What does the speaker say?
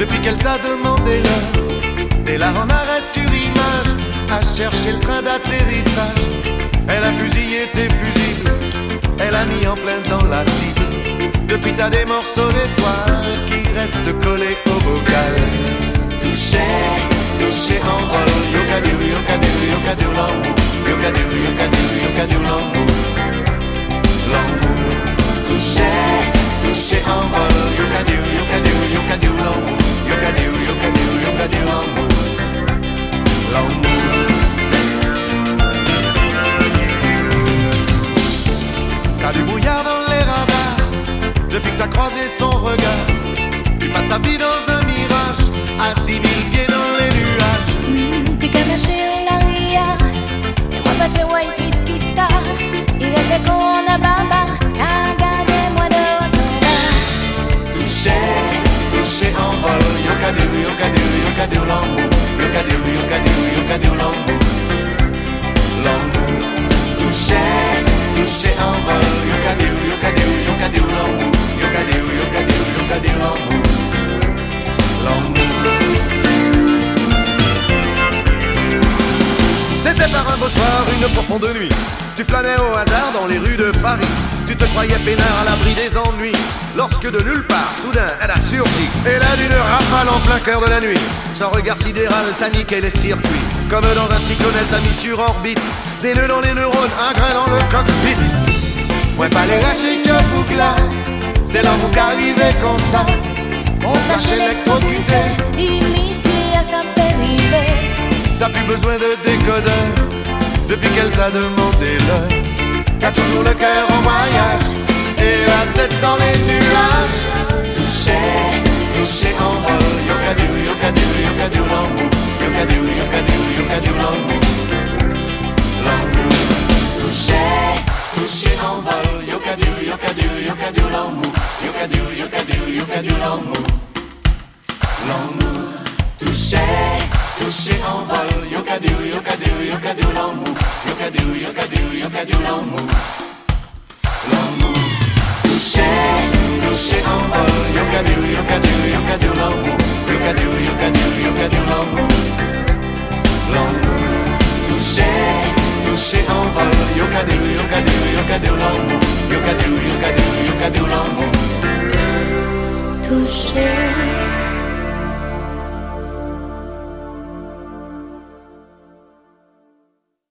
depuis qu'elle t'a demandé l'heure. T'es là en arrêt sur image, à chercher le train d'atterrissage. Elle a fusillé tes fusibles, elle a mis en plein dans la cible. Depuis t'as des morceaux d'étoiles qui restent collés au bocal. Touché, touché en vol, yokadou, yokadou, yokadou, l'amour. Yokadou, yokadou, yokadou, l'amour. L'amour, touché, touché en vol, yokadou, yokadou, yokadou, l'amour. Yokadou, yokadou, yokadou, l'amour. L'amour. T'as du brouillard dans les radars, depuis que t'as croisé son regard. Tu passes ta vie dans un mirage, à 10 000 pieds dans les nuages. Tu caché la ria, et moi pas te vois plus que ça. Il était con à baba, regardez-moi de haut. Touché, touché en vol, yokadou, yokadou, yokadou, l'amour. Yokadou, yokadou, yokadou, l'amour. L'amour, touché, touché en vol, yokadou, yokadou, yokadou, l'amour. Yokadou, yokadou, yokadou, l'amour. L'amour. C'était par un beau soir, une profonde nuit. Tu flânais au hasard dans les rues de Paris. Tu te croyais peinard à l'abri des ennuis, lorsque de nulle part, soudain, elle a surgi. Et là, d'une rafale en plein cœur de la nuit, son regard sidéral t'a niqué les circuits. Comme dans un cyclone, elle t'a mis sur orbite. Des nœuds dans les neurones, un grain dans le cockpit. Moi pas les lâcher que boucla, c'est l'amour qui arrivait comme ça. On flash électrocuté, initié à sa périvée. T'as plus besoin de décodeur, depuis qu'elle t'a demandé l'heure. T'as toujours le cœur en voyage, et la tête dans les nuages. Touché, touché en vol, yokadou, yokadou, yokadou, l'amour. Yokadou, yokadou, yokadou, l'amour. L'amour, touché, touché en vol, yokadou, yokadou, yokadou, l'amour. Yokadou, yokadou, yokadou, l'amour. L'amour, touché, touché en vol, yokadou, yokadou, yokadou, l'amour. Yokadou, yokadou, yokadou, l'amour. L'amour, touché, touché en vol, yokadou, yokadou, yokadou, l'amour. Yokadou, yokadou, yokadou, l'amour. L'amour, touché, touché en vol, yokadou, yokadou, yokadou, l'amour. Yokadou, yokadou, yokadou, l'amour. Touché.